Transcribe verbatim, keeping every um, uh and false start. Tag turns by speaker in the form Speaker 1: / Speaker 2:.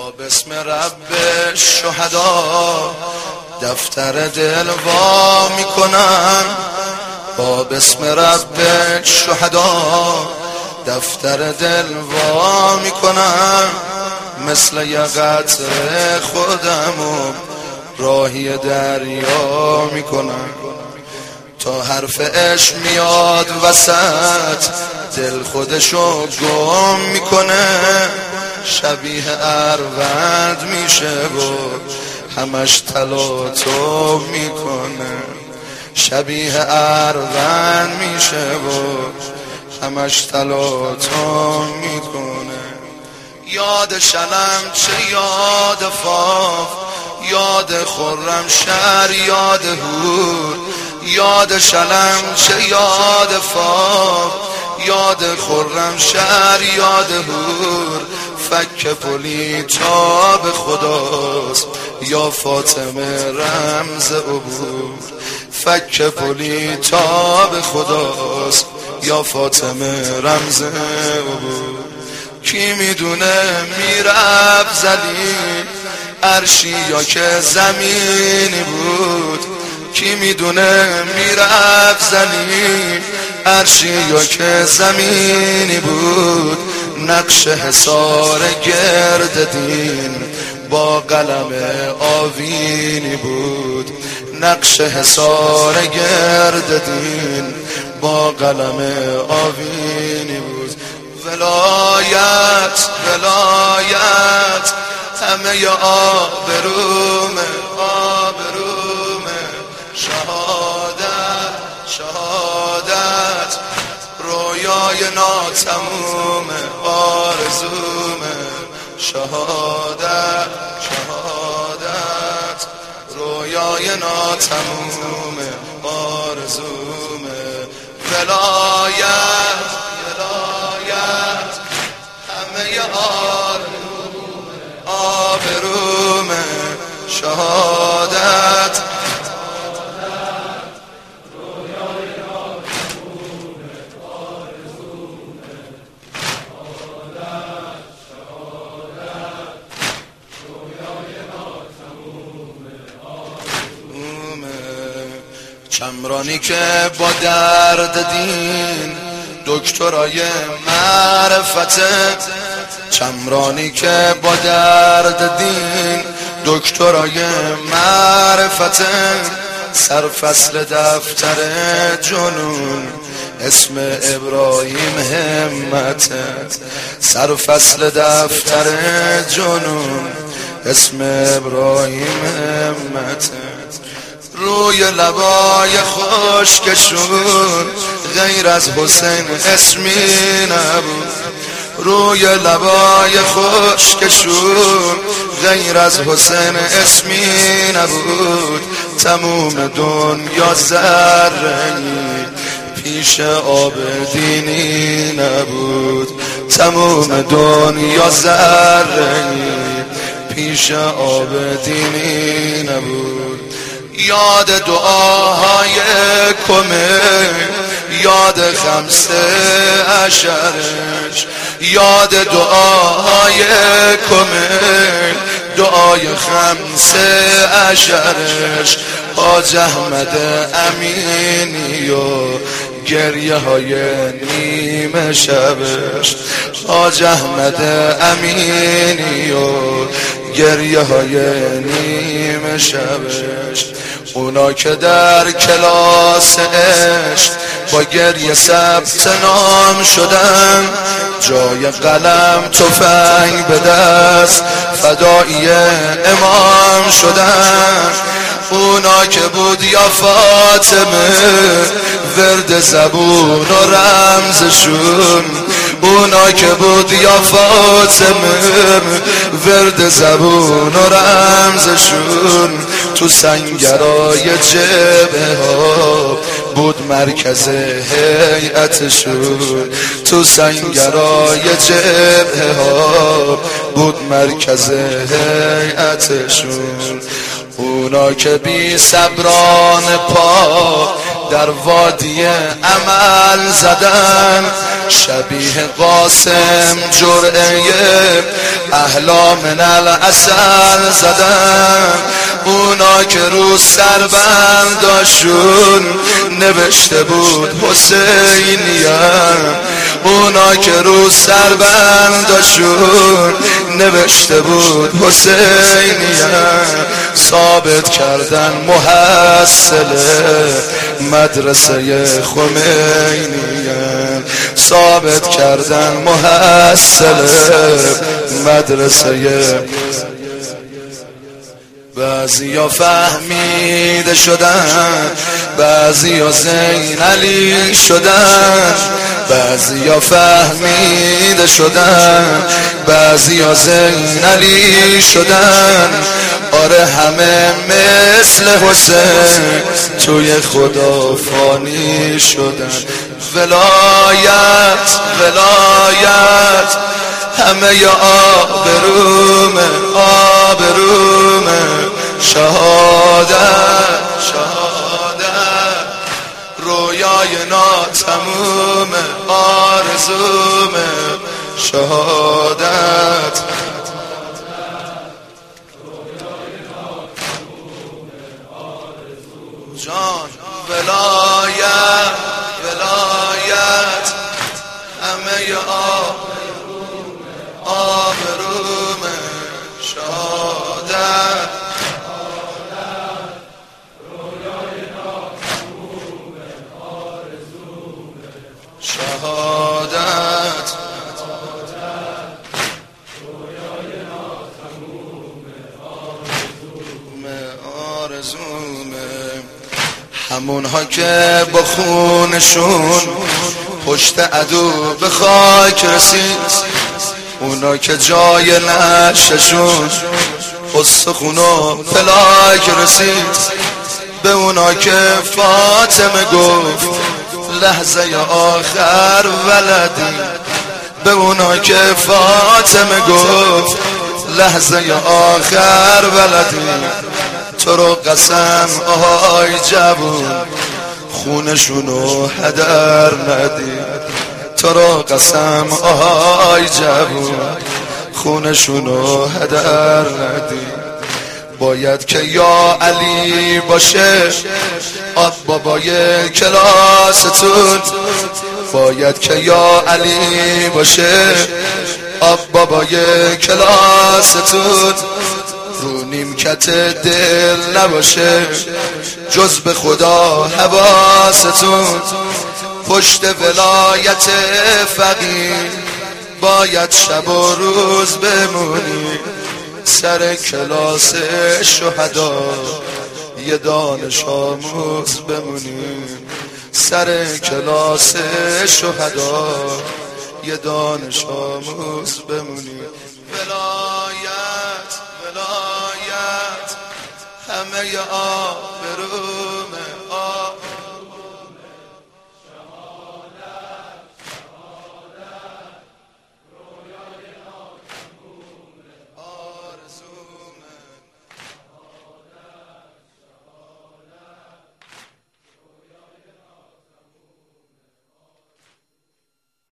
Speaker 1: با بسم رب شهدا دفتر دل وا میکنم، با بسم رب شهدا دفتر دل وا میکنم، مثل یه قطره خودمو راهی دریا میکنم. تا حرف عشق میاد وسط دل خودشو گم میکنه، شبیه اروند میشه و همش تلاطم میکنه، شبیه اروند میشه و همش تلاطم میکنه. یاد شلم چه یاد فاف، یاد خرم شهر یاد هور، یاد شلم چه یاد فاف، یاد خرم شهر یاد هور، فک پلی تا به خداست یا فاطمه رمز عبور، فک پلی تا به خداست یا فاطمه رمز عبور. کی میدونه میرب زدی عرشی یا که زمینی بود، کی میدونه میرب زدی عرشی یا که زمینی بود، نقش حصار گرد دین با قلم آوینی بود، نقش حصار گرد دین با قلم آوینی بود. ولایت ولایت همه آبرومه آبرومه، شهادت شهادت رویای ناتمومه آرزومه، شهادت شهادت رویای ناتمومه آرزومه. ولایت ولایت همه آبرومه آبرومه، شهادت چمرانی که با درد دین دکترای معرفت، چمرانی که با درد دین دکترای معرفت، سرفصل دفتر جنون اسم ابراهیم همت، سرفصل دفتر جنون اسم ابراهیم همت. روی لبای خشکشون غیر از حسین اسمی نبود، روی لبای خشکشون غیر از حسین اسمی نبود، تموم دنیا ذره‌ای پیش عابدینی نبود، تموم دنیا ذره‌ای پیش عابدینی نبود. یاد دعاهای کمه، یاد خمسه عشرش، یاد دعاهای کمه، دعای خمسه عشرش، حاج احمد امینی و گریه های نیمه شبش، حاج احمد امینی و گریه های نیمه شبش. اونا که در کلاس عشق با گریه ثبت نام شدن، جای قلم تفنگ به دست فدایی امام شدن. اونا که بود یا فاطمه ورد زبون و رمزشون، اونا که بود یا فاطمه ورد زبون و رمزشون، تو سنگرای جبهه ها بود مرکز هیئتشون، تو سنگرای جبهه ها بود مرکز هیئتشون. اونا که بی صبران پا در وادی عمل زدن، شبیه قاسم جرعه احلا من العسل زدن، اونا که رو سربنداشون نوشته بود حسینیم، اونا که رو سربنداشون نوشته بود حسینیم، ثابت کردن محصل مدرسه خمینیم، ثابت کردن محصل مدرسه. بعضیا فهمیده شدن، بعضیا زین علی شدن، بعضیا فهمیده شدن، بعضیا زین علی شدن، آره همه مثل حسین توی خدا فانی شدن. ولایت ولایت همه یا آبرومه آبرومه، شهادت شهادت رویای ناتمومه آرزومه، شهادت جان. ولایت ولایت همه یا آبرومه، شهادت شهادت آرزومه. همونها که با خونشون پشت عدو به خاک رسید، اونا که جای نششون استخون و فلاک رسید، به اونا که فاطمه گفت لحظه آخر ولدی، به اونا که فاطمه گفت لحظه آخر ولدی، تو رو قسم آهای جوون خونشونو هدر ندی، تو رو قسم آهای جوون خونشونو هدر ندی. باید که یا علی باشه آب بابای کلاستون، باید که یا علی باشه آب بابای کلاستون، رو نیمکت دل نباشه جز به خدا حواستون، پشت ولایت فقیر باید شب و روز بمونی، سر کلاس شهدا یه دانش آموز بمونی، سر کلاس شهدا یه دانش آموز بمونی. ولایت ولایت همه آبرو